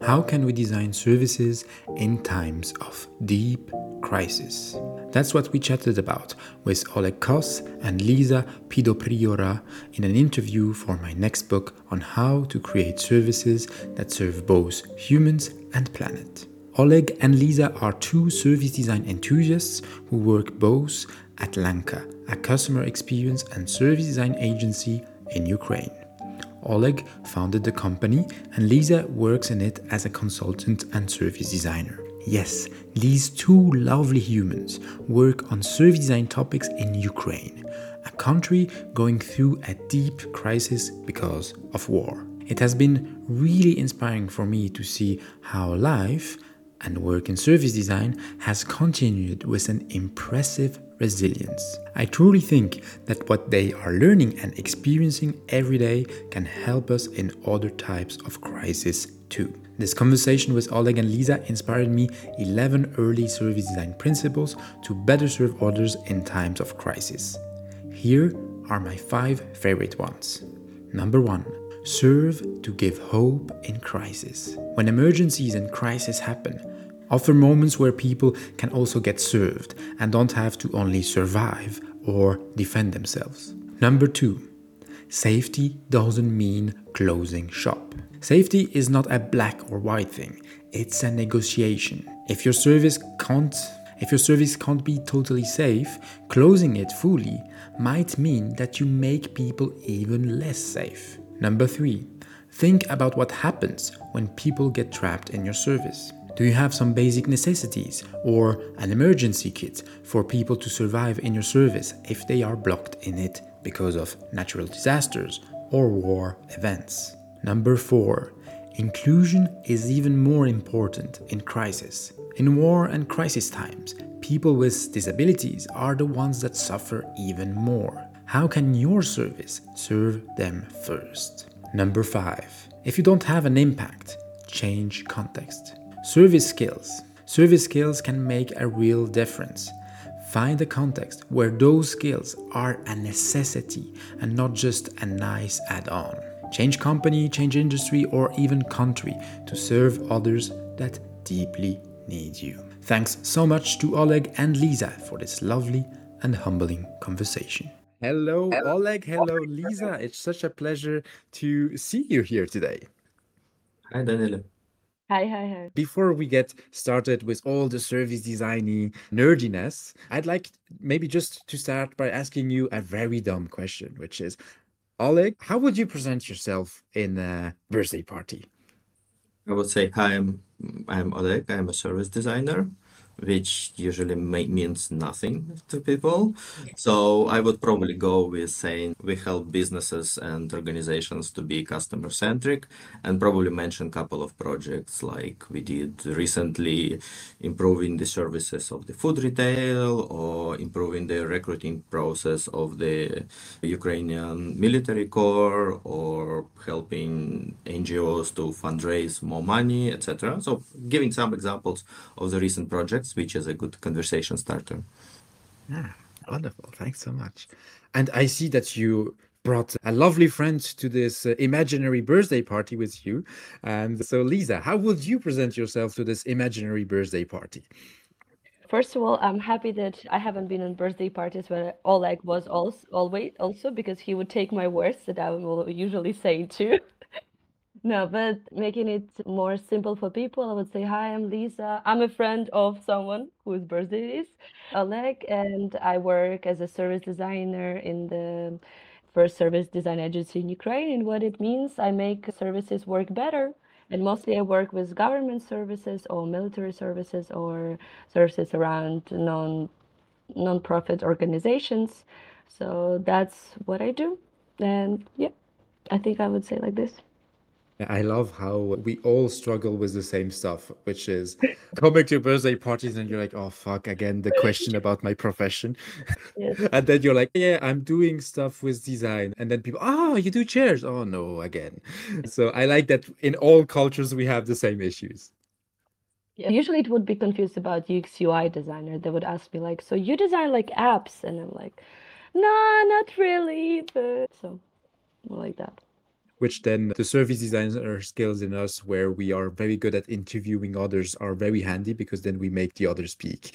How can we design services in times of deep crisis? That's what we chatted about with Oleg Kos and Lisa Pidopriora in an interview for my next book on how to create services that serve both humans and planet. Oleg and Lisa are two service design enthusiasts who work both at Lanka, a customer experience and service design agency in Ukraine. Oleg founded the company and Lisa works in it as a consultant and service designer. Yes, these two lovely humans work on service design topics in Ukraine, a country going through a deep crisis because of war. It has been really inspiring for me to see how life and work in service design has continued with an impressive resilience. I truly think that what they are learning and experiencing every day can help us in other types of crisis too. This conversation with Oleg and Lisa inspired me 11 early service design principles to better serve others in times of crisis. Here are my 5 favorite ones. Number 1. Serve to give hope in crisis. When emergencies and crises happen, offer moments where people can also get served and don't have to only survive or defend themselves. Number 2. Safety doesn't mean closing shop. Safety is not a black or white thing, it's a negotiation. If your service can't be totally safe, closing it fully might mean that you make people even less safe. Number 3. Think about what happens when people get trapped in your service. Do you have some basic necessities or an emergency kit for people to survive in your service if they are blocked in it because of natural disasters or war events? Number 4. Inclusion is even more important in crisis. In war and crisis times, people with disabilities are the ones that suffer even more. How can your service serve them first? Number 5. If you don't have an impact, change context. Service skills can make a real difference. Find a context where those skills are a necessity and not just a nice add-on. Change company, change industry, or even country to serve others that deeply need you. Thanks so much to Oleg and Lisa for this lovely and humbling conversation. Hello, Oleg. Hello, Lisa. It's such a pleasure to see you here today. Hi, Daniela. Hi, hi, hi. Before we get started with all the service designy nerdiness, I'd like maybe just to start by asking you a very dumb question, which is, Oleg, how would you present yourself in a birthday party? I would say hi, I'm Oleg. I'm a service designer, which usually means nothing to people. So I would probably go with saying we help businesses and organizations to be customer centric, and probably mention a couple of projects like we did recently, improving the services of the food retail or improving the recruiting process of the Ukrainian military corps or helping NGOs to fundraise more money, etc. So giving some examples of the recent projects, which is a good conversation starter. Ah, wonderful. Thanks so much. And I see that you brought a lovely friend to this imaginary birthday party with you. And so, Lisa, how would you present yourself to this imaginary birthday party? First of all, I'm happy that I haven't been in birthday parties where Oleg was also always also because he would take my words that I will usually say too. No, but making it more simple for people, I would say, hi, I'm Lisa. I'm a friend of someone whose birthday it is, Oleg, and I work as a service designer in the first service design agency in Ukraine. And what it means, I make services work better. And mostly I work with government services or military services or services around non-profit organizations. So that's what I do. And yeah, I think I would say like this. I love how we all struggle with the same stuff, which is coming to birthday parties and you're like, oh, fuck, again, the question about my profession. Yes. And then you're like, yeah, I'm doing stuff with design. And then people, oh, you do chairs. Oh, no, again. So I like that in all cultures we have the same issues. Yeah. Usually it would be confused about UX UI designer. They would ask me like, so you design like apps? And I'm like, nah, not really, but so more like that. which then the service designer skills in us, where we are very good at interviewing others, are very handy because then we make the others speak.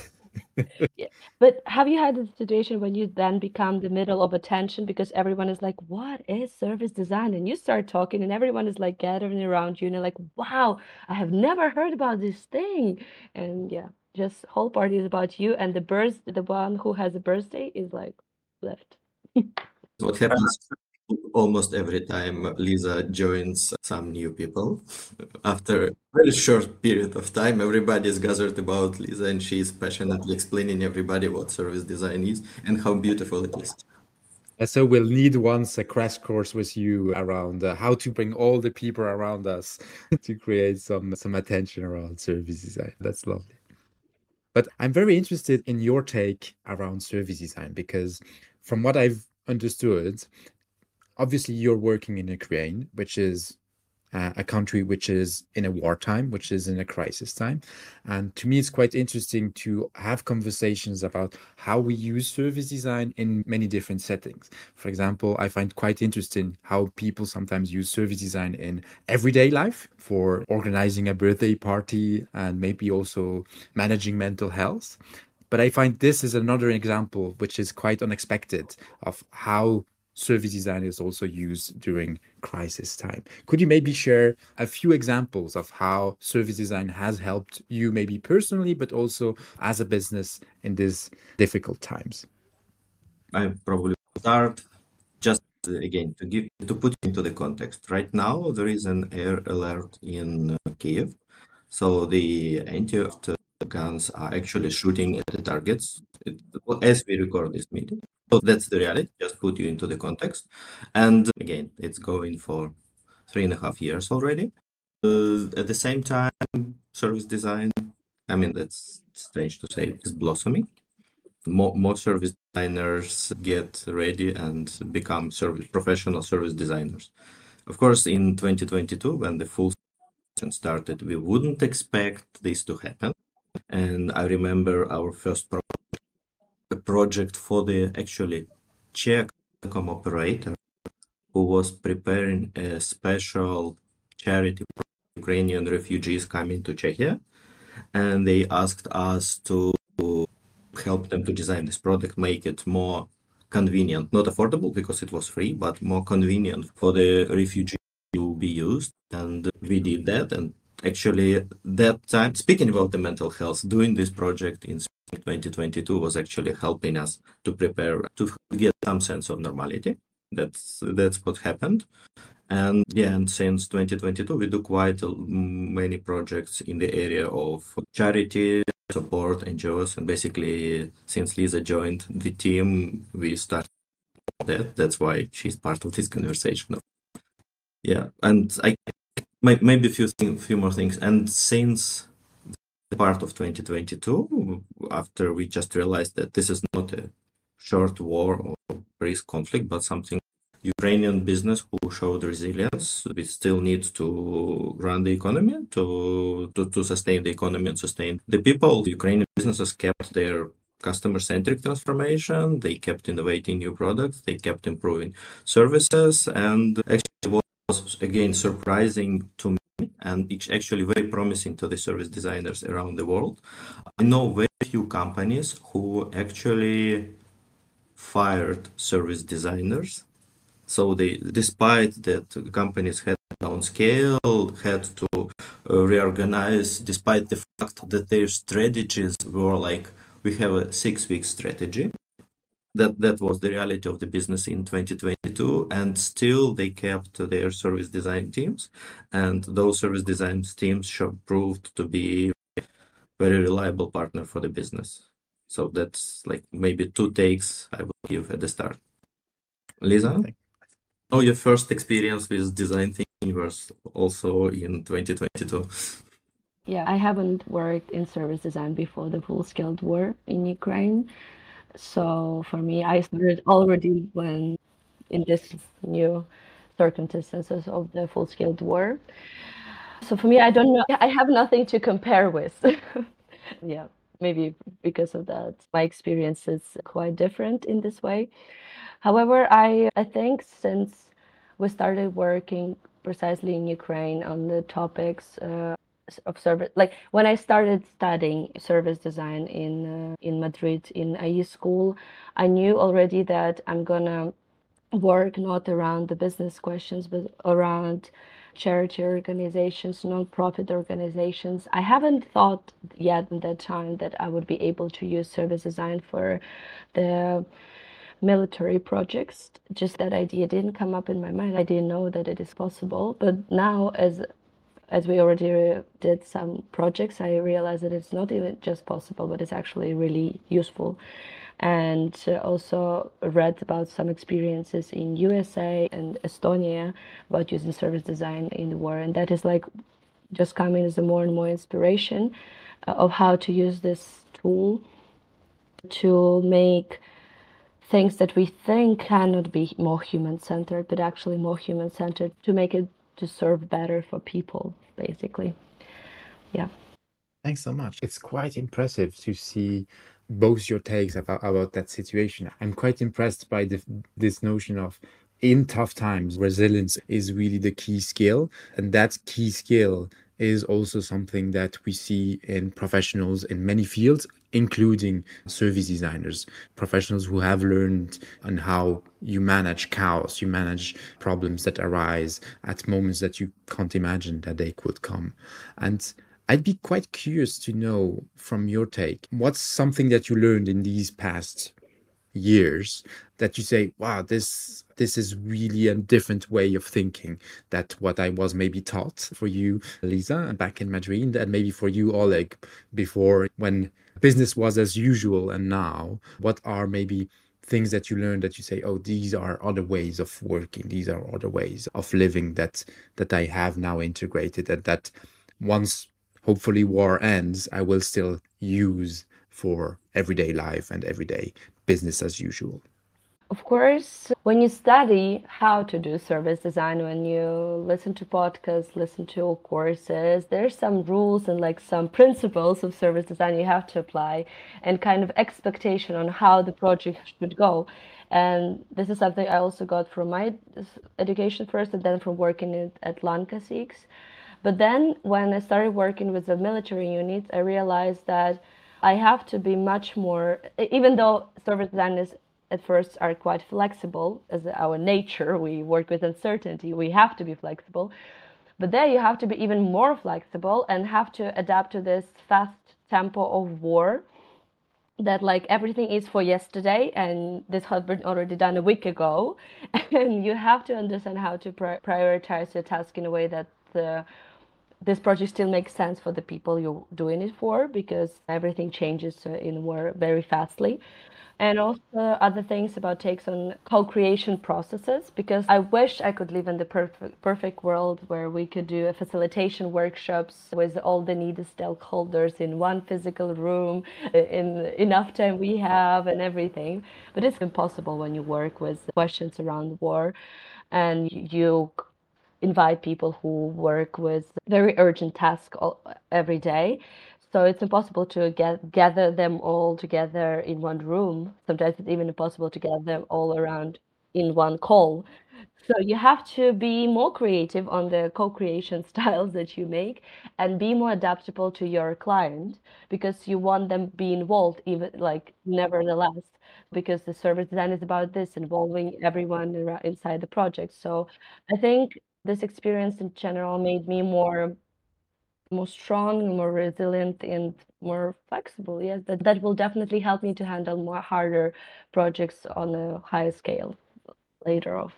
Yeah. But have you had a situation when you then become the middle of attention because everyone is like, what is service design? And you start talking and everyone is like gathering around you and they're like, wow, I have never heard about this thing. And yeah, just whole party is about you and the one who has a birthday is like left. What happens almost every time Lisa joins some new people. After a very short period of time, everybody is gathered about Lisa, and she is passionately explaining everybody what service design is and how beautiful it is. And so we'll need once a crash course with you around how to bring all the people around us to create some attention around service design. That's lovely. But I'm very interested in your take around service design because from what I've understood, obviously you're working in Ukraine, which is a country which is in a wartime, which is in a crisis time. And to me, it's quite interesting to have conversations about how we use service design in many different settings. For example, I find quite interesting how people sometimes use service design in everyday life for organizing a birthday party and maybe also managing mental health. But I find this is another example which is quite unexpected of how service design is also used during crisis time. Could you maybe share a few examples of how service design has helped you, maybe personally, but also as a business in these difficult times? I probably start just again to put into the context. Right now, there is an air alert in Kiev, so the anti-aircraft guns are actually shooting at the targets as we record this meeting. So that's the reality. Just put you into the context, and again, it's going for 3.5 years already. At the same time, service design, I mean, that's strange to say, is blossoming. More service designers get ready and become professional service designers. Of course, in 2022, when the full season started, we wouldn't expect this to happen. And I remember our first project for the actually Czech telecom operator who was preparing a special charity for Ukrainian refugees coming to Czechia. And they asked us to help them to design this product, make it more convenient, not affordable because it was free, but more convenient for the refugee to be used. And we did that. And actually, that time, speaking about the mental health, doing this project in 2022 was actually helping us to prepare to get some sense of normality. That's what happened. And yeah, and since 2022, we do quite many projects in the area of charity, support, NGOs, and basically, since Lisa joined the team, we started that. That's why she's part of this conversation. Yeah, and I maybe a few more things. And since the part of 2022, after we just realized that this is not a short war or brief conflict, but something Ukrainian business who showed resilience. We still need to run the economy, to sustain the economy and sustain the people. The Ukrainian businesses kept their customer-centric transformation. They kept innovating new products. They kept improving services. And actually what was, again, surprising to me and it's actually very promising to the service designers around the world. I know very few companies who actually fired service designers. So despite that companies had downscale, had to reorganize, despite the fact that their strategies were like, we have a 6-week strategy. That was the reality of the business in 2022, and still they kept their service design teams, and those service design teams proved to be a very reliable partner for the business. So that's like maybe 2 takes I would give at the start. Lisa? Oh, your first experience with design thinking was also in 2022. Yeah, I haven't worked in service design before the full-scale war in Ukraine. So for me, I started already when in this new circumstances of the full-scale war. So for me, I don't know. I have nothing to compare with. Yeah, maybe because of that, my experience is quite different in this way. However, I think since we started working precisely in Ukraine on the topics of service. Like when I started studying service design in Madrid in IE school, I knew already that I'm gonna work not around the business questions, but around charity organizations, non-profit organizations. I haven't thought yet at that time that I would be able to use service design for the military projects. Just that idea didn't come up in my mind. I didn't know that it is possible. But now, as we already did some projects, I realized that it's not even just possible, but it's actually really useful. And also read about some experiences in USA and Estonia about using service design in the war, and that is like just coming as a more and more inspiration of how to use this tool to make things that we think cannot be more human-centered, but actually more human-centered, to make it to serve better for people, basically. Yeah. Thanks so much. It's quite impressive to see both your takes about that situation. I'm quite impressed by this notion of in tough times, resilience is really the key skill. And that key skill is also something that we see in professionals in many fields, including service designers, professionals who have learned on how you manage chaos, you manage problems that arise at moments that you can't imagine that they could come. And I'd be quite curious to know from your take, what's something that you learned in these past years that you say, wow, this is really a different way of thinking that what I was maybe taught. For you, Lisa, back in Madrid, and maybe for you, Oleg, before, when business was as usual, and now, what are maybe things that you learned that you say, oh, these are other ways of working, these are other ways of living that I have now integrated, and that once hopefully war ends, I will still use for everyday life and everyday business as usual. Of course, when you study how to do service design, when you listen to podcasts, listen to courses, there's some rules and like some principles of service design you have to apply, and kind of expectation on how the project should go. And this is something I also got from my education first, and then from working at LANCASIX. But then when I started working with the military units, I realized that I have to be much more, even though service designers at first are quite flexible as our nature, we work with uncertainty, we have to be flexible. But there you have to be even more flexible and have to adapt to this fast tempo of war, that like everything is for yesterday and this has been already done a week ago. And you have to understand how to prioritize your task in a way that this project still makes sense for the people you're doing it for, because everything changes in war very fastly. And also other things about takes on co-creation processes, because I wish I could live in the perfect world where we could do a facilitation workshops with all the needed stakeholders in one physical room, in enough time we have and everything. But it's impossible when you work with questions around war and you invite people who work with very urgent tasks every day. So it's impossible to gather them all together in one room. Sometimes it's even impossible to gather them all around in one call. So you have to be more creative on the co-creation styles that you make, and be more adaptable to your client, because you want them be involved even like nevertheless, because the service design is about this, involving everyone inside the project. So I think this experience in general made me more strong, more resilient, and more flexible. Yes, that will definitely help me to handle more harder projects on a higher scale later on.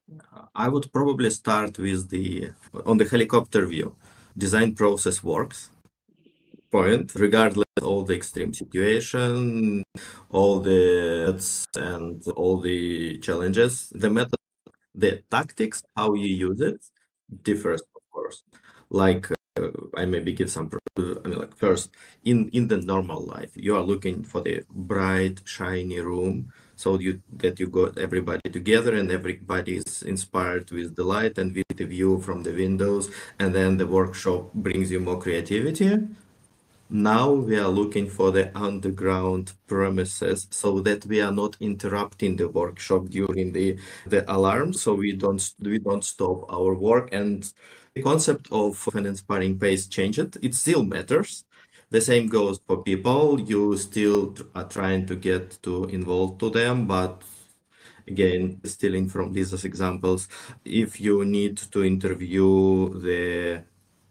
I would probably start with on the helicopter view. Design process works point, regardless of all the extreme situation, all the and all the challenges. The method, the tactics, how you use it, differs, of course. Like I maybe give some. I mean, like first, in the normal life, you are looking for the bright, shiny room, so that you got everybody together and everybody is inspired with the light and with the view from the windows, and then the workshop brings you more creativity. Now we are looking for the underground premises so that we are not interrupting the workshop during the alarm, so we don't stop our work. And the concept of an inspiring pace changed. It still matters. The same goes for people. You still are trying to get to involve to them, but again, stealing from these as examples, if you need to interview the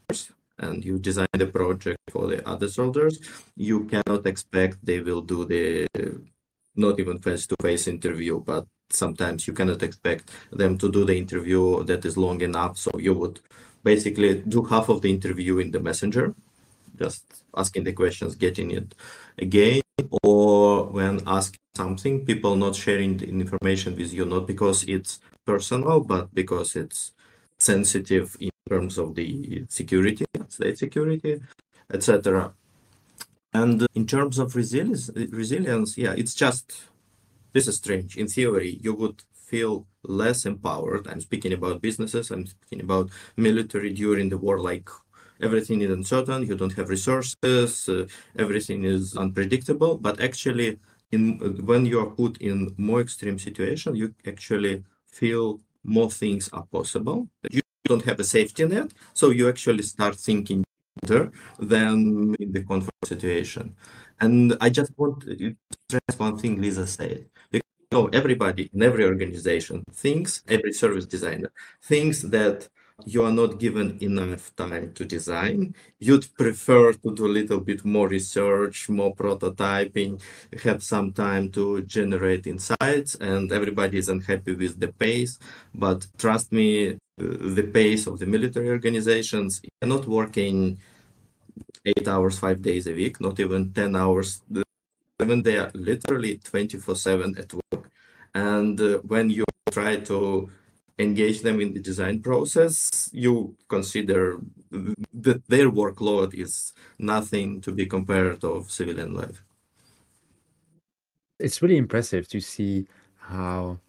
and you design the project for the other soldiers, you cannot expect they will do the not even face-to-face interview, but sometimes you cannot expect them to do the interview that is long enough. So you would basically do half of the interview in the messenger, just asking the questions, getting it again, or when asking something, people not sharing the information with you, not because it's personal, but because it's sensitive in terms of the security, state security, etc. And in terms of resilience, yeah, it's just this is strange. In theory, you would feel less empowered. I'm speaking about businesses, I'm speaking about military during the war, like everything is uncertain, you don't have resources, everything is unpredictable. But actually, when you are put in more extreme situation, you actually feel more things are possible. You don't have a safety net, so you actually start thinking better than in the comfort situation. And I just want to stress one thing Lisa said. No, everybody in every organization thinks, every service designer thinks that you are not given enough time to design. You'd prefer to do a little bit more research, more prototyping, have some time to generate insights, and everybody is unhappy with the pace. But trust me, the pace of the military organizations are not working 8 hours, 5 days a week, not even 10 hours. When they are literally 24/7 at work. And when you try to engage them in the design process, you consider that their workload is nothing to be compared of civilian life. It's really impressive to see how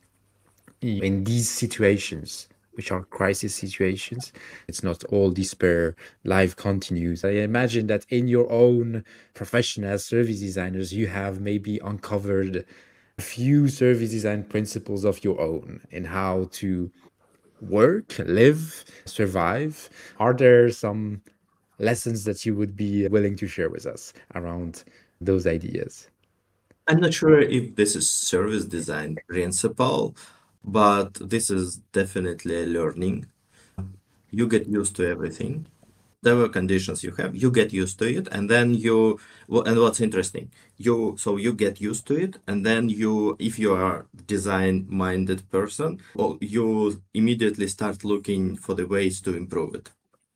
in these situations, which are crisis situations, it's not all despair, life continues. I imagine that in your own profession as service designers, you have maybe uncovered a few service design principles of your own in how to work, live, survive. Are there some lessons that you would be willing to share with us around those ideas? I'm not sure if this is service design principle, but this is definitely a learning. You get used to everything. Whatever conditions you have, you get used to it, and then and what's interesting, you get used to it, and then if you are design-minded person, well, you immediately start looking for the ways to improve it.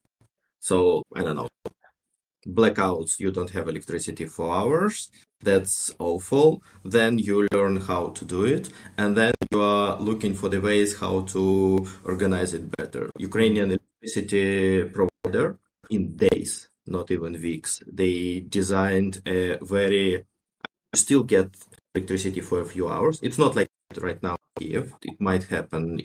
So I don't know, blackouts, you don't have electricity for hours, that's awful. Then you learn how to do it, and then you are looking for the ways how to organize it better. Ukrainian electricity provider, in days, not even weeks, they designed a very still get electricity for a few hours. It's not like right now in Kiev. It might happen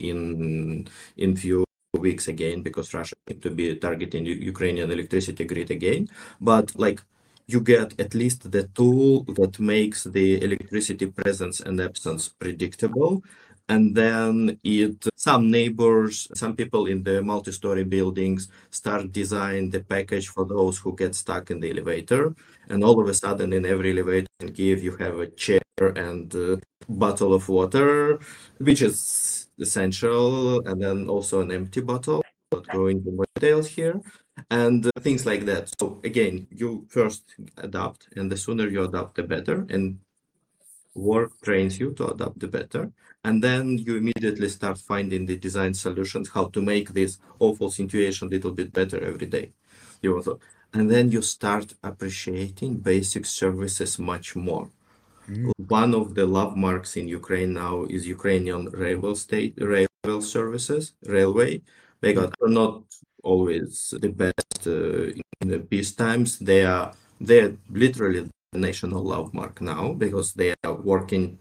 in few weeks again because Russia need to be targeting Ukrainian electricity grid again. But like you get at least the tool that makes the electricity presence and absence predictable. And then some neighbors, some people in the multi-story buildings start design the package for those who get stuck in the elevator. And all of a sudden in every elevator in Kiev, you have a chair and a bottle of water, which is essential. And then also an empty bottle, not going into more details here. And things like that. So again, you first adapt, and the sooner you adapt, the better. And work trains you to adapt the better. And then you immediately start finding the design solutions, how to make this awful situation a little bit better every day. And then you start appreciating basic services much more. One of the love marks in Ukraine now is Ukrainian railway services, railway. They are not always the best in the peace times. They're literally the national love mark now because they are working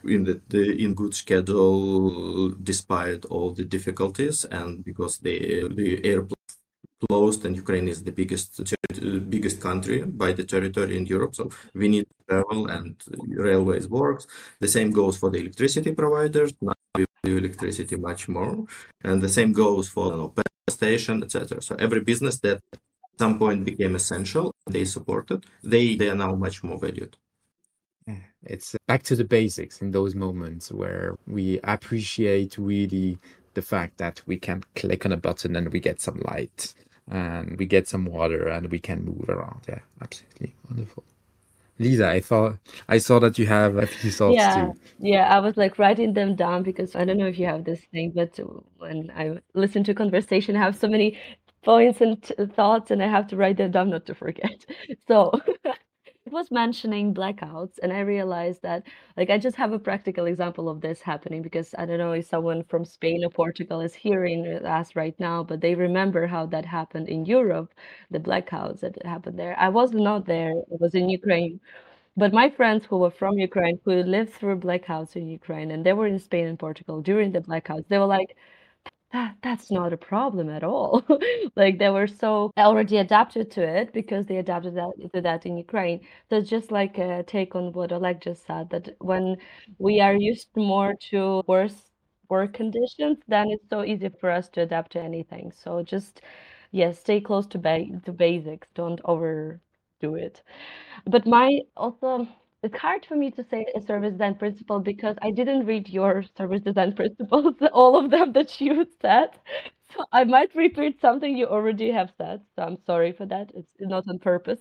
in good schedule despite all the difficulties, and because the airplanes closed, and Ukraine is the biggest country by the territory in Europe. So we need travel and railways works. The same goes for the electricity providers. Now we do electricity much more, and the same goes for petrol station, etc. So every business that at some point became essential, they supported. They are now much more valued. Yeah, it's back to the basics in those moments where we appreciate really the fact that we can click on a button and we get some light and we get some water and we can move around. Yeah, absolutely wonderful. Lisa, I saw that you have a few thoughts Yeah, too. yeah, I was like writing them down because I don't know if you have this thing, but when I listen to conversation, I have so many points and thoughts, and I have to write them down not to forget. So it was mentioning blackouts, and I realized that like I just have a practical example of this happening because I don't know if someone from Spain or Portugal is hearing us right now, but they remember how that happened in Europe, the blackouts that happened there. I was not there, I was in Ukraine. But my friends who were from Ukraine, who lived through blackouts in Ukraine, and they were in Spain and Portugal during the blackouts, they were like, that's not a problem at all. Like they were so already adapted to it because they adapted to that in Ukraine. So it's just like a take on what Oleg just said, that when we are used more to worse work conditions, then it's so easy for us to adapt to anything. So just, yes, stay close to basics. Don't overdo it. But my also, it's hard for me to say a service design principle because I didn't read your service design principles, all of them that you said. So I might repeat something you already have said. So I'm sorry for that. It's not on purpose.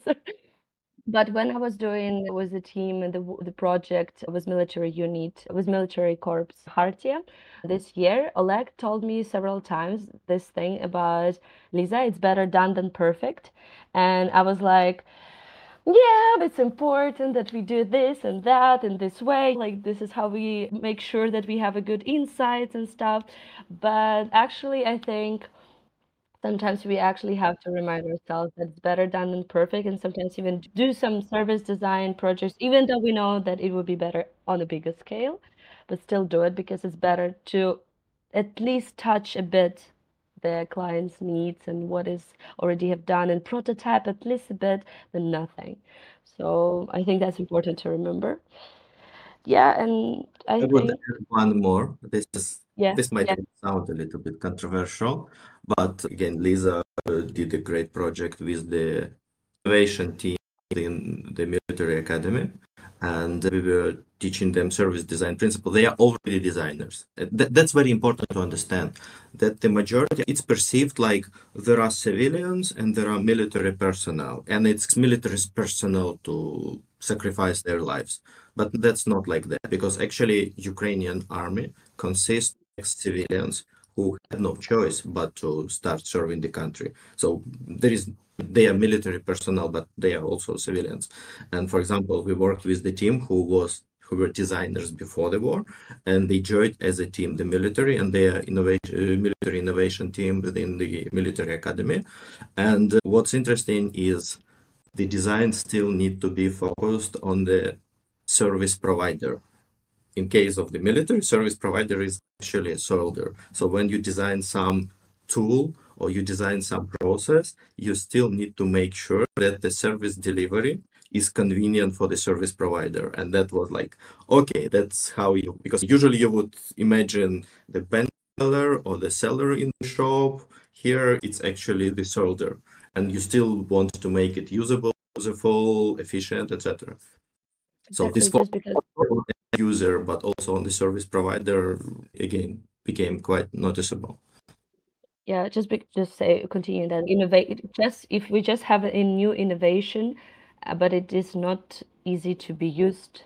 But when I was doing with the team and the project was military unit, was military corps Hartia this year, Oleg told me several times this thing about Lisa, it's better done than perfect. And I was like, yeah, it's important that we do this and that in this way. Like, this is how we make sure that we have a good insights and stuff. But actually, I think sometimes we actually have to remind ourselves that it's better done than perfect, and sometimes even do some service design projects, even though we know that it would be better on a bigger scale, but still do it because it's better to at least touch a bit the client's needs and what is already have done and prototype at least a bit than nothing. So I think that's important to remember. Yeah, and I I would think, add one more. yeah, This might yeah, sound a little bit controversial, but again, Lisa did a great project with the innovation team in the military academy, and we were teaching them service design principle. They are already designers. That's very important to understand that the majority, it's perceived like there are civilians and there are military personnel, and it's military personnel to sacrifice their lives. But that's not like that because actually Ukrainian army consists of civilians who had no choice but to start serving the country. So they are military personnel, but they are also civilians. And for example, we worked with the team who were designers before the war, and they joined as a team, the military, and they are military innovation team within the military academy. And what's interesting is the design still need to be focused on the service provider. In case of the military, service provider is actually a soldier. So when you design some tool or you design some process, you still need to make sure that the service delivery is convenient for the service provider. And that was like, okay, that's how you, because usually you would imagine the pen seller or the seller in the shop. Here it's actually the soldier, and you still want to make it usable, useful, efficient, etc. So this exactly, just because. for the user, but also on the service provider, again, became quite noticeable. Yeah, just say continue that innovate. Just if we just have a new innovation, but it is not easy to be used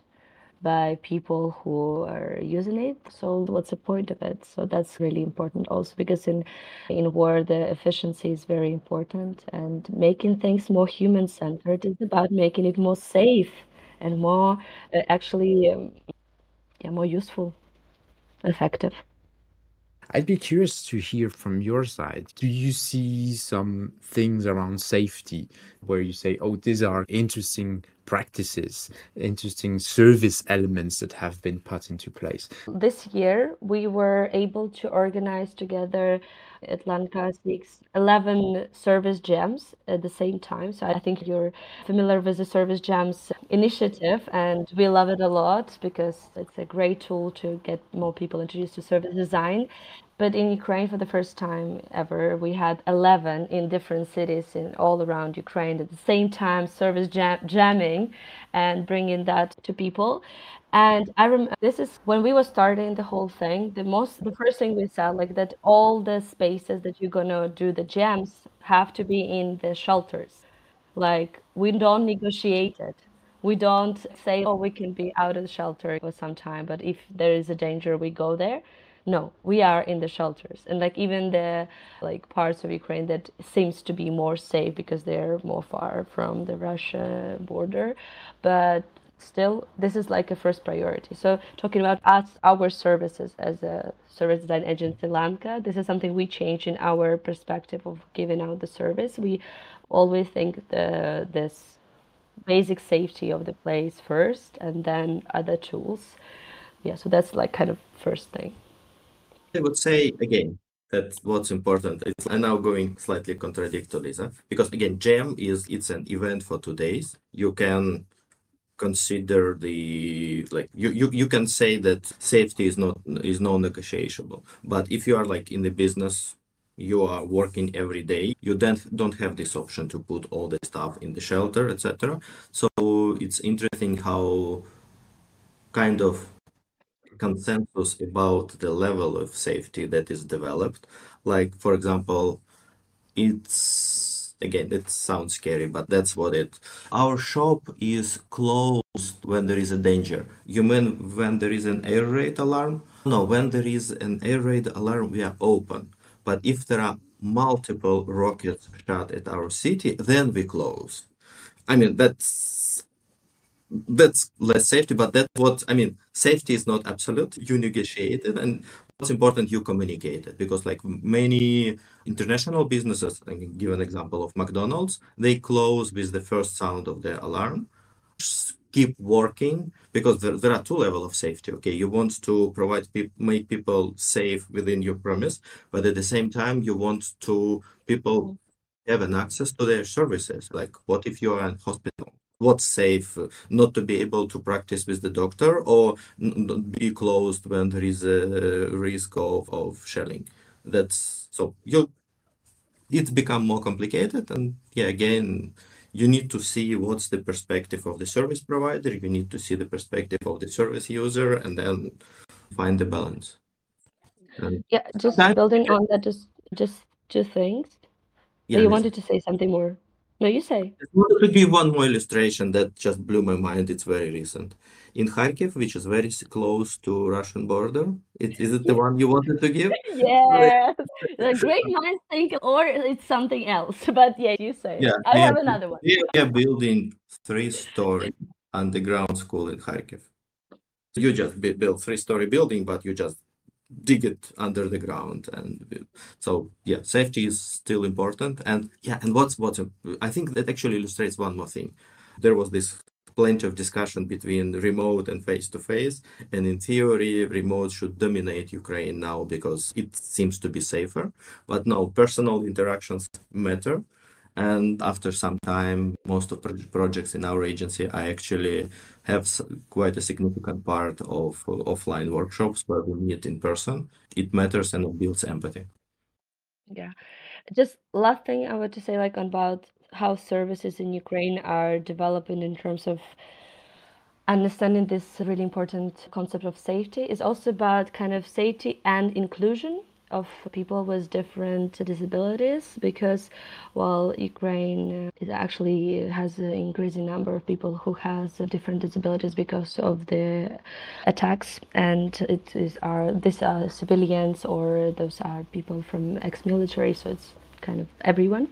by people who are using it. So what's the point of it? So that's really important also because in war the efficiency is very important, and making things more human-centered is about making it more safe and more actually yeah, more useful, effective. I'd be curious to hear from your side. Do you see some things around safety where you say, oh, these are interesting practices, interesting service elements that have been put into place? This year, we were able to organize together Atlantica seeks 11 service gems at the same time. So I think you're familiar with the Service Gems initiative, and we love it a lot because it's a great tool to get more people introduced to service design. But in Ukraine, for the first time ever, we had 11 in different cities in all around Ukraine at the same time, jamming and bringing that to people. And I remember this is when we were starting the whole thing. The first thing we said, like that, all the spaces that you're gonna do the jams have to be in the shelters. Like we don't negotiate it. We don't say, oh, we can be out of the shelter for some time, but if there is a danger, we go there. No, we are in the shelters. And like even the like parts of Ukraine that seems to be more safe because they're more far from the Russia border. But still, this is like a first priority. So talking about us, our services as a service design agency Lanka, this is something we change in our perspective of giving out the service. We always think this basic safety of the place first and then other tools. Yeah, so that's like kind of first thing. I would say again that what's important. I'm now going slightly contradict to Lisa because again, Jam it's an event for 2 days. You can consider the like you can say that safety is non-negotiable. But if you are like in the business, you are working every day, you then don't have this option to put all the stuff in the shelter, etc. So it's interesting how kind of consensus about the level of safety that is developed. Like, for example, it's again, it sounds scary, but that's what it. Our shop is closed when there is a danger. You mean when there is an air raid alarm? No, when there is an air raid alarm, we are open. But if there are multiple rockets shot at our city, then we close. I mean, that's less safety, but that's what I mean. Safety is not absolute. You negotiate it, and what's important, you communicate it. Because like many international businesses, I can give an example of McDonald's, they close with the first sound of the alarm. Keep working because there are two levels of safety. Okay, you want to provide make people safe within your premise, but at the same time, you want to people have an access to their services. Like, what if you are in hospital? What's safe? Not to be able to practice with the doctor or be closed when there is a risk of shelling. That's so you. It's become more complicated, and yeah, again, you need to see what's the perspective of the service provider. You need to see the perspective of the service user, and then find the balance. And Yeah, just sometimes, building on that, just two things. Oh, yeah, you wanted to say something more? No, you say. I wanted to give one more illustration that just blew my mind. It's very recent. In Kharkiv, which is very close to Russian border. Is it the one you wanted to give? Yes, the great minds think, or it's something else. But yeah, you say. Yeah, I have another one. we are building 3-story underground school in Kharkiv. You just build 3-story building, but you just dig it under the ground, and so yeah, safety is still important. And yeah, and what's I think that actually illustrates one more thing. There was this plenty of discussion between remote and face-to-face, and in theory remote should dominate Ukraine now because it seems to be safer, but no, personal interactions matter. And after some time, most of projects in our agency, I actually have quite a significant part of offline workshops where we meet in person. It matters and it builds empathy. Yeah. Just last thing I want to say, like about how services in Ukraine are developing in terms of understanding this really important concept of safety is also about kind of safety and inclusion of people with different disabilities, because while Ukraine is actually has an increasing number of people who has different disabilities because of the attacks, and it is are these are civilians or those are people from ex-military, so it's kind of everyone.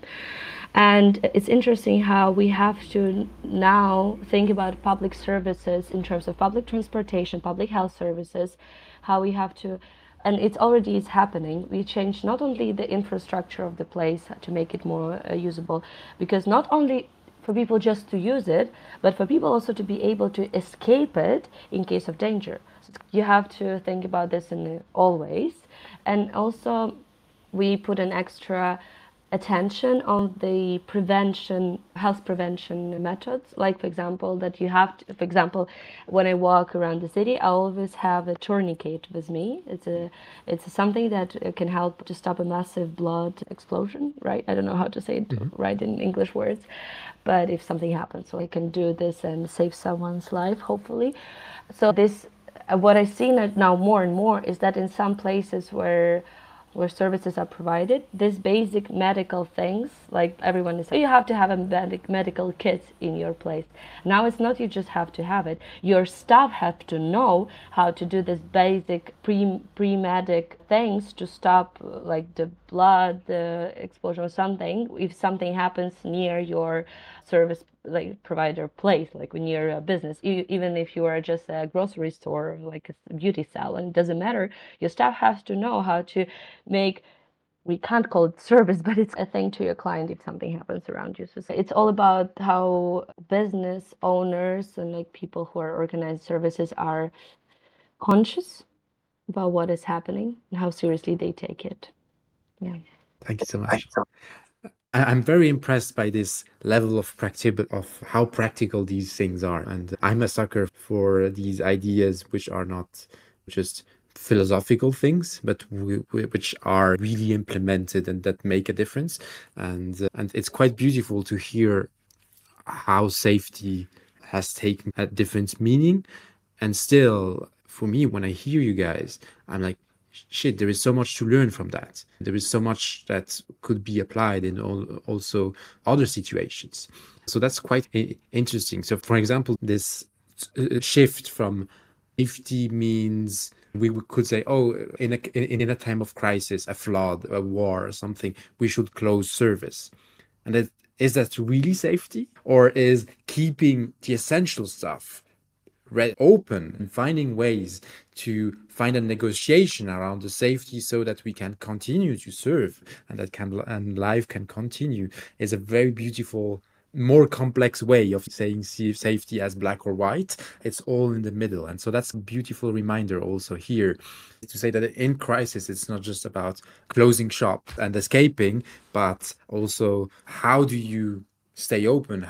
And it's interesting how we have to now think about public services in terms of public transportation, public health services, how we have to, and it already is happening. We change not only the infrastructure of the place to make it more usable, because not only for people just to use it, but for people also to be able to escape it in case of danger. So you have to think about this in all ways. And also we put an extra attention on the health prevention methods. Like, for example, that you have to, for example, when I walk around the city, I always have a tourniquet with me. It's something that can help to stop a massive blood explosion, right? I don't know how to say it right in English words, but if something happens, so I can do this and save someone's life, hopefully. So this, what I see now more and more is that in some places where services are provided, these basic medical things, like everyone is saying, you have to have a medical kit in your place. Now it's not you just have to have it. Your staff have to know how to do this basic pre-medic things to stop like the blood the explosion or something if something happens near your service like provider place, like when you're a business, even if you are just a grocery store or like a beauty salon, it doesn't matter. Your staff has to know how to make, we can't call it service, but it's a thing to your client if something happens around you. So it's all about how business owners and like people who are organized services are conscious about what is happening and how seriously they take it. Yeah. Thank you so much. I'm very impressed by this level of of how practical these things are. And I'm a sucker for these ideas which are not just philosophical things, but which are really implemented and that make a difference. And it's quite beautiful to hear how safety has taken a different meaning. And still, for me, when I hear you guys, I'm like, shit, there is so much to learn from that. There is so much that could be applied in also other situations. So that's quite interesting. So, for example, this shift from safety means we could say, oh, in a time of crisis, a flood, a war, or something, we should close service. And that is that really safety, or is keeping the essential stuff open and finding ways to find a negotiation around the safety so that we can continue to serve and and life can continue is a very beautiful, more complex way of saying safety as black or white. It's all in the middle. And so that's a beautiful reminder also here to say that in crisis, it's not just about closing shop and escaping, but also how do you stay open?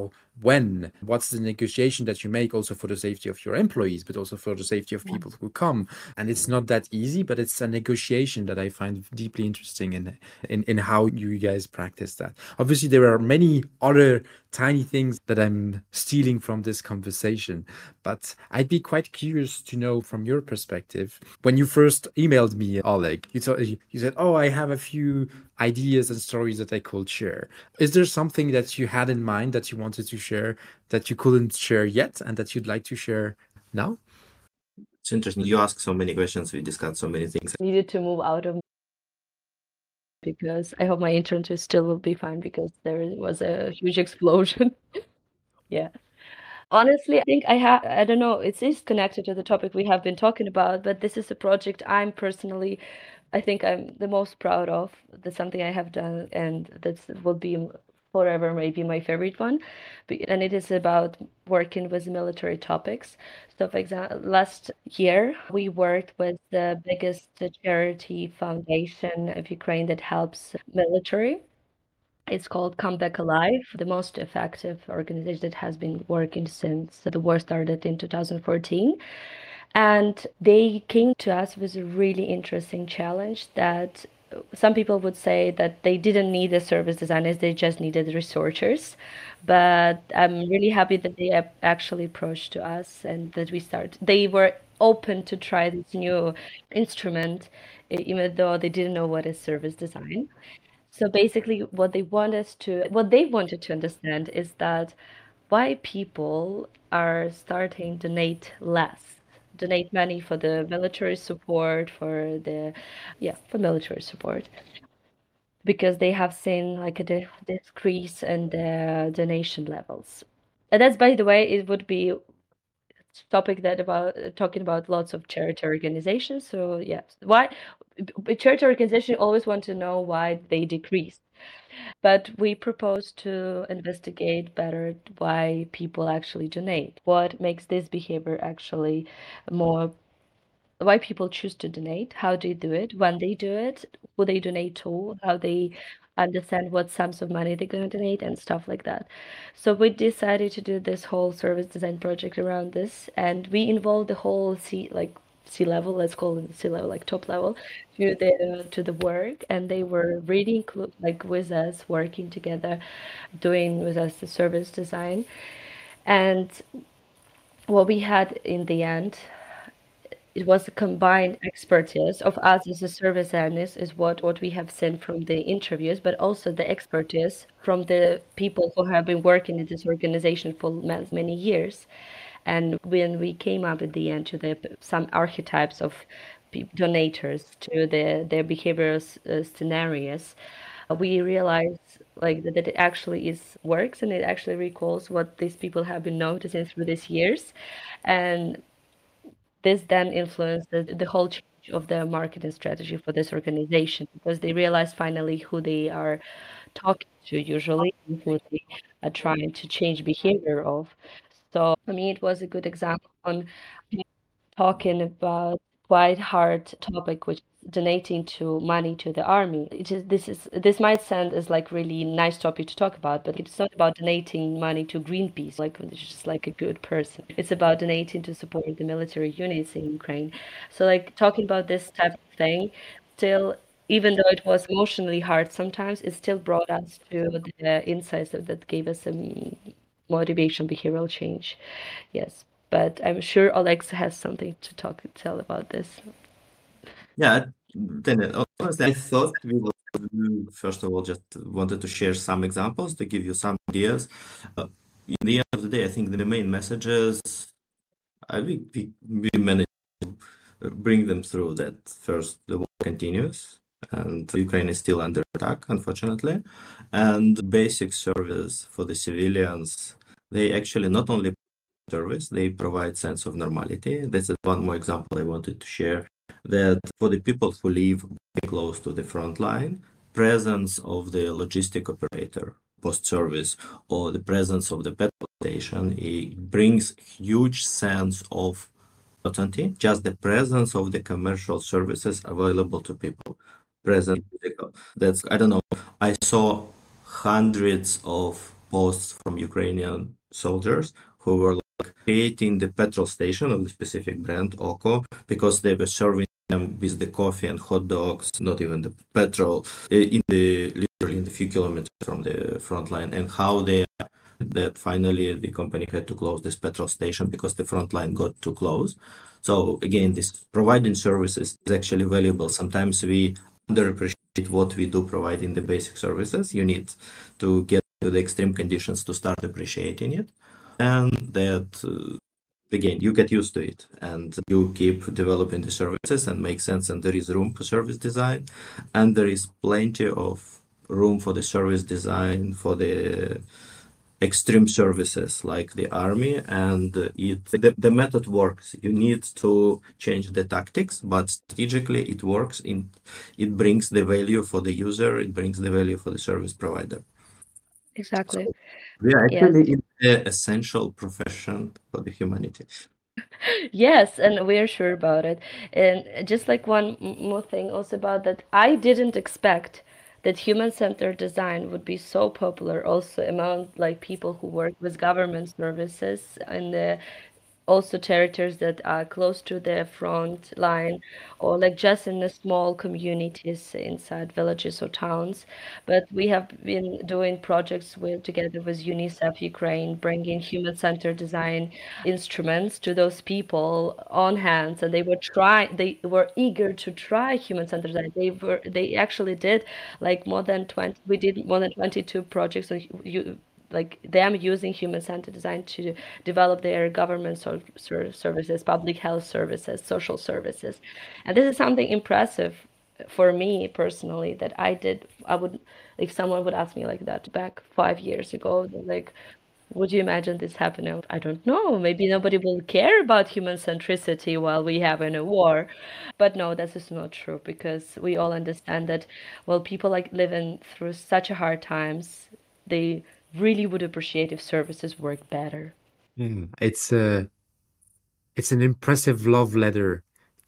What's the negotiation that you make also for the safety of your employees, but also for the safety of people who come? And it's not that easy, but it's a negotiation that I find deeply interesting in how you guys practice that. Obviously, there are many other tiny things that I'm stealing from this conversation, but I'd be quite curious to know from your perspective. When you first emailed me, Oleg, you said, oh, I have a few ideas and stories that I could share. Is there something that you had in mind that you wanted to share that you couldn't share yet and that you'd like to share now? It's interesting. You ask so many questions. We discussed so many things. Needed to move out of because I hope my internet still will be fine because there was a huge explosion. Yeah. Honestly, I think I don't know, it is connected to the topic we have been talking about, but this is a project I think I'm the most proud of. That's something I have done, and that will be forever maybe my favorite one. And it is about working with military topics. So, for example, last year we worked with the biggest charity foundation of Ukraine that helps military. It's called Come Back Alive, the most effective organization that has been working since the war started in 2014. And they came to us with a really interesting challenge that some people would say that they didn't need the service designers, they just needed researchers. But I'm really happy that they actually approached to us and that they were open to try this new instrument, even though they didn't know what is service design. So basically, what they wanted to understand is that why people are starting donate money for the military support, for military support, because they have seen like a decrease in the donation levels. And that's, by the way, it would be topic that about talking about lots of charity organizations. So yeah, charity organizations always want to know why they decrease. But we propose to investigate better why people actually donate. What makes this behavior actually more why people choose to donate, how they do it, when they do it, who they donate to, how they understand what sums of money they're going to donate, and stuff like that. So we decided to do this whole service design project around this, and we involved the whole C level, let's call it C level, like top level, to the work, and they were really like with us, working together, doing with us the service design. And what we had in the end, it was a combined expertise of us as a service analyst, is what we have seen from the interviews, but also the expertise from the people who have been working in this organization for many years. And when we came up at the end to some archetypes of donators to their behavioral scenarios, we realized like that it actually is works, and it actually recalls what these people have been noticing through these years. And this then influenced the whole change of the marketing strategy for this organization, because they realized finally who they are talking to usually, and who they are trying to change behavior of. So for me, it was a good example on talking about quite hard topic, which is donating to money to the army. This might sound as like really nice topic to talk about, but it's not about donating money to Greenpeace, like it's just like a good person. It's about donating to support the military units in Ukraine. So like talking about this type of thing, still, even though it was emotionally hard sometimes, it still brought us to the insights that gave us some motivation, behavioral change. Yes, but I'm sure Alexa has something to tell about this. Yeah, then honestly, I thought we would first of all just wanted to share some examples to give you some ideas. In the end of the day, I think the main messages we managed to bring them through that. First, the war continues, and Ukraine is still under attack, unfortunately. And basic service for the civilians, they actually not only service, they provide sense of normality. This is one more example I wanted to share, that for the people who live very close to the front line, presence of the logistic operator post-service or the presence of the petrol station, it brings huge sense of certainty. Just the presence of the commercial services available to people present. That's, I don't know, I saw hundreds of posts from Ukrainian soldiers who were like creating the petrol station of the specific brand Oko, because they were serving them with the coffee and hot dogs, not even the petrol, literally in the few kilometers from the front line, and how they that finally the company had to close this petrol station because the front line got too close. So again, this providing services is actually valuable. Sometimes we underappreciate what we do provide in the basic services. You need to get to the extreme conditions to start appreciating it, and that again, you get used to it and you keep developing the services and make sense, and there is room for service design, and there is plenty of room for the service design for the extreme services like the army, and the method works. You need to change the tactics, but strategically it works. It brings the value for the user, it brings the value for the service provider. Exactly. So we are Yes. actually in the essential profession for the humanity. Yes, and we're sure about it. And just like one more thing also about that, I didn't expect that human-centered design would be so popular also among like people who work with government services and also territories that are close to the front line, or like just in the small communities inside villages or towns. But we have been doing projects together with UNICEF Ukraine, bringing human-centered design instruments to those people on hands, and they were eager to try human-centered design. They actually did like more than 20, we did more than 22 projects on like them using human-centered design to develop their government services, public health services, social services. And this is something impressive for me personally that I would, if someone would ask me like that back 5 years ago, like, would you imagine this happening? I don't know. Maybe nobody will care about human centricity while we have in a war. But no, this is not true, because we all understand that, well, people like living through such a hard times, they really would appreciate if services work better. It's an impressive love letter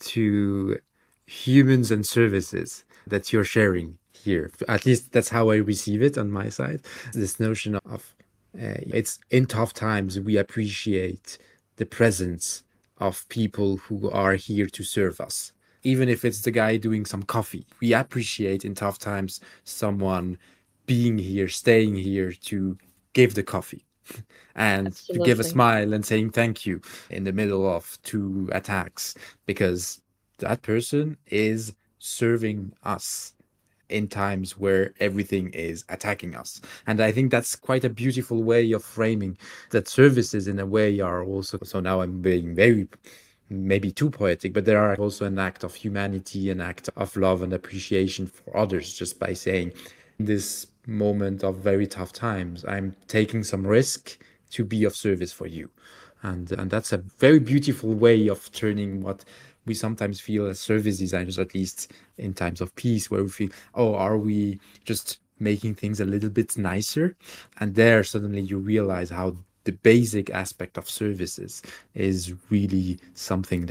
to humans and services that you're sharing here. At least that's how I receive it on my side. This notion of it's in tough times we appreciate the presence of people who are here to serve us. Even if it's the guy doing some coffee, we appreciate in tough times someone being here, staying here to give the coffee and to give a Absolutely. smile and saying thank you in the middle of two attacks, because that person is serving us in times where everything is attacking us. And I think that's quite a beautiful way of framing that services in a way are also, so now I'm being very maybe too poetic, but there are also an act of humanity, an act of love and appreciation for others, just by saying, in this moment of very tough times, I'm taking some risk to be of service for you. And that's a very beautiful way of turning what we sometimes feel as service designers, at least in times of peace, where we feel, oh, are we just making things a little bit nicer? And there suddenly you realize how the basic aspect of services is really something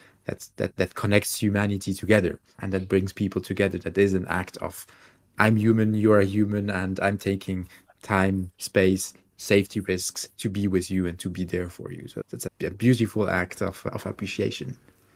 that connects humanity together and that brings people together. That is an act of, I'm human, you're a human, and I'm taking time, space, safety risks to be with you and to be there for you. So that's a beautiful act of appreciation.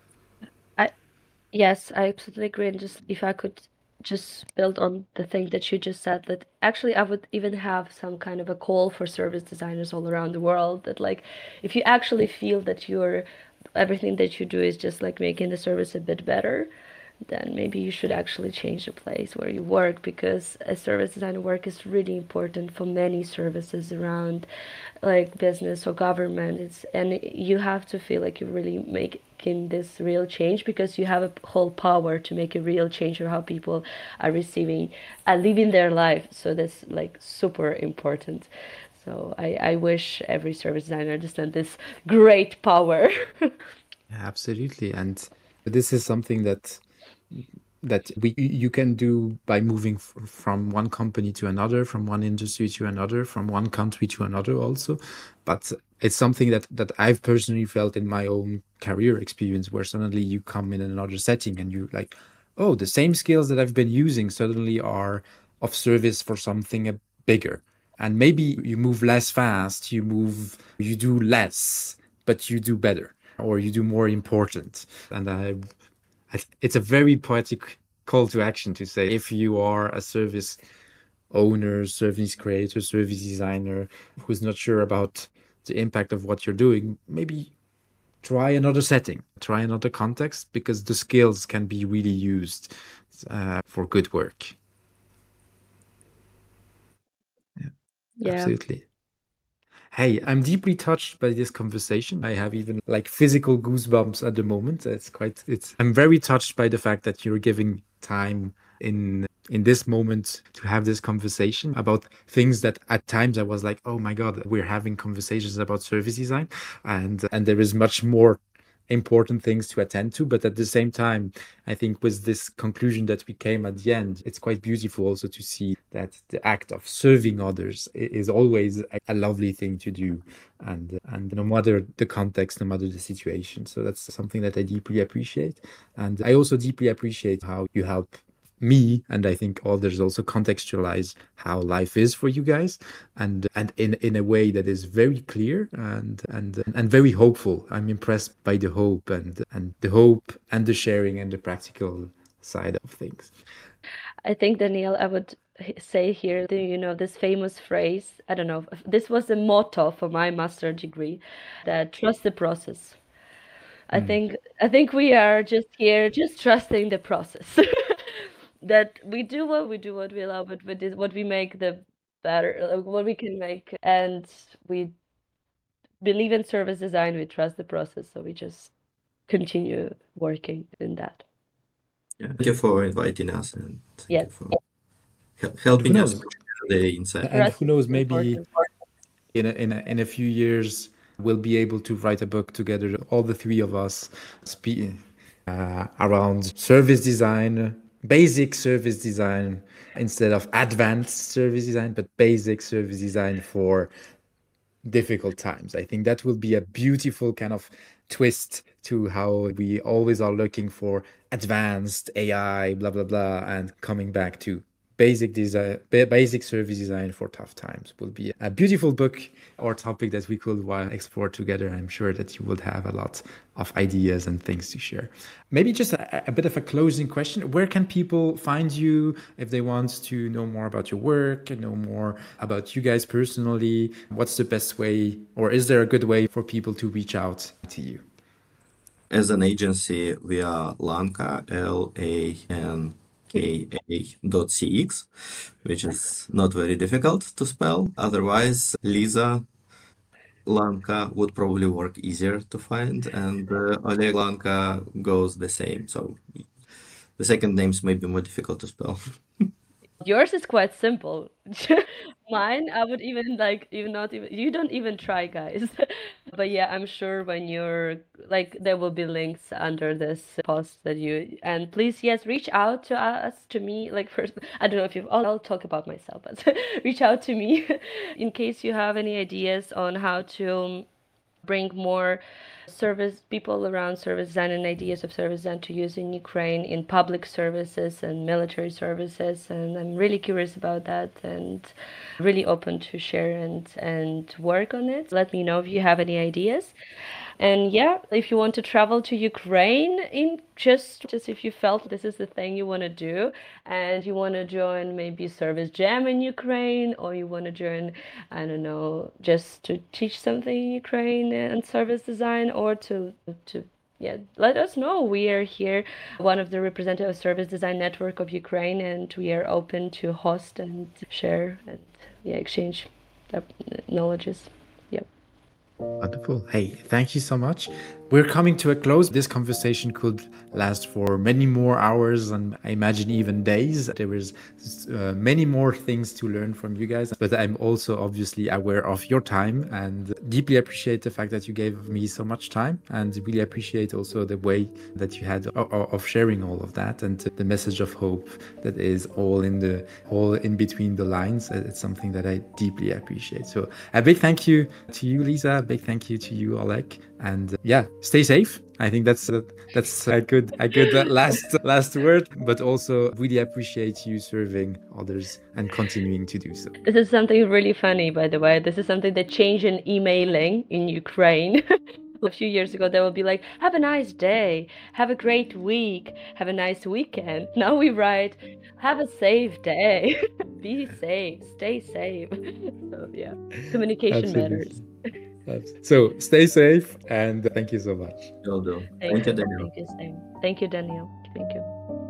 I Yes, I absolutely agree. And just if I could just build on the thing that you just said, that actually I would even have some kind of a call for service designers all around the world, that like if you actually feel that you're everything that you do is just like making the service a bit better, then maybe you should actually change the place where you work, because a service designer work is really important for many services around like business or government. And you have to feel like you're really making this real change, because you have a whole power to make a real change of how people are receiving and living their life. So that's like super important. So I wish every service designer understand this great power. Yeah, absolutely. And this is something that you can do by moving from one company to another, from one industry to another, from one country to another also. But it's something that I've personally felt in my own career experience, where suddenly you come in another setting and you like, oh, the same skills that I've been using suddenly are of service for something bigger. And maybe you move less fast, you do less, but you do better, or you do more important. And it's a very poetic call to action to say, if you are a service owner, service creator, service designer who's not sure about the impact of what you're doing, maybe try another setting, try another context, because the skills can be really used for good work. Yeah, Yeah. absolutely. Hey, I'm deeply touched by this conversation. I have even like physical goosebumps at the moment. I'm very touched by the fact that you're giving time in this moment to have this conversation about things that at times I was like, oh my God, we're having conversations about service design, and there is much more important things to attend to. But at the same time, I think with this conclusion that we came at the end, it's quite beautiful also to see that the act of serving others is always a lovely thing to do, and no matter the context, no matter the situation. So that's something that I deeply appreciate. And I also deeply appreciate how you help me, and I think others also, contextualize how life is for you guys, and in a way that is very clear and very hopeful. I'm impressed by the hope and the hope and the sharing and the practical side of things. I think, Danielle, I would say here, this famous phrase, I don't know, this was a motto for my master degree, that trust the process. I think we are just here, just trusting the process. That we do what we love, but what we make the better, what we can make, and we believe in service design. We trust the process, so we just continue working in that. Yeah, thank you for inviting us, and thank you Yes, for And who helping us knows? the insight. And trust who is knows? Maybe important. in a few years we'll be able to write a book together, all the three of us, speaking around service design, basic service design, instead of advanced service design, but basic service design for difficult times. I think that will be a beautiful kind of twist to how we always are looking for advanced AI, blah, blah, blah, and coming back to basic design, basic service design for tough times will be a beautiful book or topic that we could explore together. I'm sure that you would have a lot of ideas and things to share. Maybe just a bit of a closing question. Where can people find you if they want to know more about your work and know more about you guys personally? What's the best way, or is there a good way for people to reach out to you? As an agency, we are Lanka, LANKA.cx, which is not very difficult to spell. Otherwise, Lisa Lanka would probably work easier to find, and Oleg Lanka goes the same. So the second names may be more difficult to spell. Yours is quite simple. Mine, I would even like even not even you don't even try, guys. But yeah, I'm sure when you're like there will be links under this post that you and please yes, reach out to us to me like first I don't know if I'll talk about myself, but reach out to me in case you have any ideas on how to bring more service people around service design and ideas of service design to use in Ukraine in public services and military services. And I'm really curious about that and really open to share and work on it. Let me know if you have any ideas. And yeah, if you want to travel to Ukraine in just if you felt this is the thing you want to do and you want to join maybe Service Jam in Ukraine or you want to join, I don't know, just to teach something in Ukraine and service design or to yeah, let us know. We are here, one of the representative service design network of Ukraine, and we are open to host and share and yeah, exchange knowledges. Yep. Wonderful. Hey, thank you so much. We're coming to a close. This conversation could last for many more hours and I imagine even days. There is many more things to learn from you guys, but I'm also obviously aware of your time and deeply appreciate the fact that you gave me so much time and really appreciate also the way that you had of sharing all of that and the message of hope that is all in between the lines. It's something that I deeply appreciate. So a big thank you to you, Lisa. A big thank you to you, Oleg. And yeah, stay safe. I think that's a good last word. But also really appreciate you serving others and continuing to do so. This is something really funny, by the way. This is something that changed in emailing in Ukraine. A few years ago, they would be like, have a nice day, have a great week, have a nice weekend. Now we write, have a safe day, be safe, stay safe. So yeah, communication matters. So stay safe and thank you so much. Will do. Thank you, Daniel. Thank you, Sam. Thank you, Daniel. Thank you.